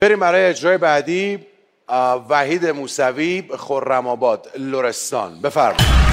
بریم برای اجرای بعدی. وحید موسوی، خرم‌آباد، لرستان. بفرمایید.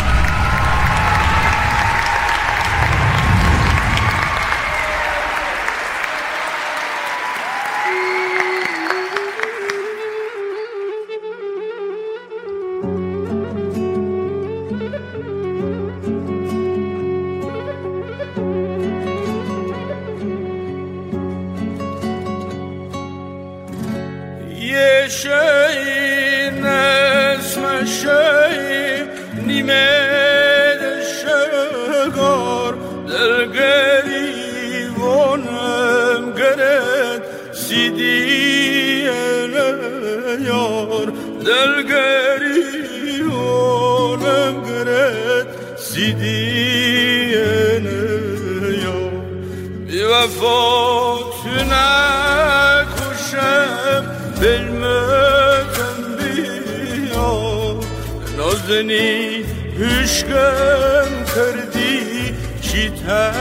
نازنی عشقم کردی چی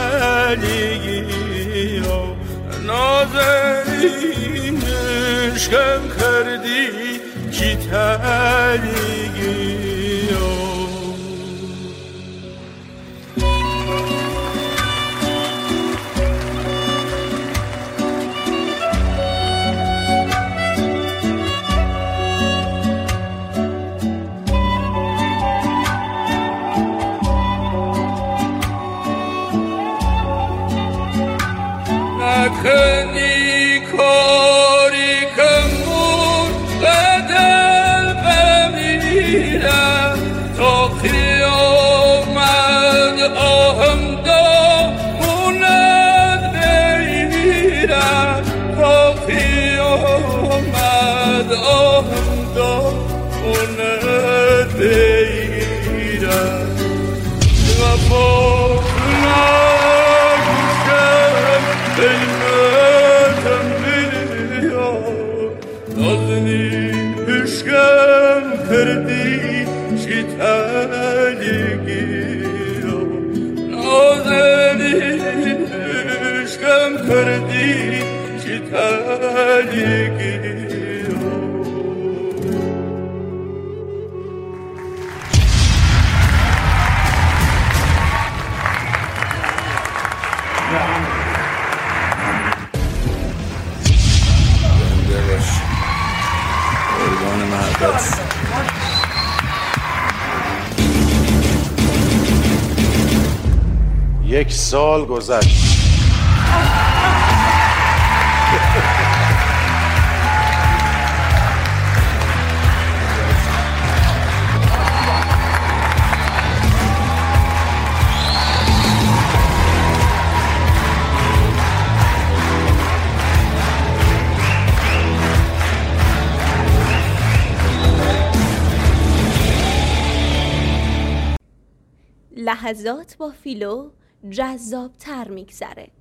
تلیگی نازنی عشقم کردی چی تلیگی نکنی کاری کمون بدل بمیرم تا قیامت آهم دامونت بمیرم تا قیامت آهم دامونت بمیرم وفا نازنی عشقم کردی چی تلیگی نازنی عشقم کردی چی تلیگی یک سال گذشت. لحظات با فیلو جذاب‌تر میگذره.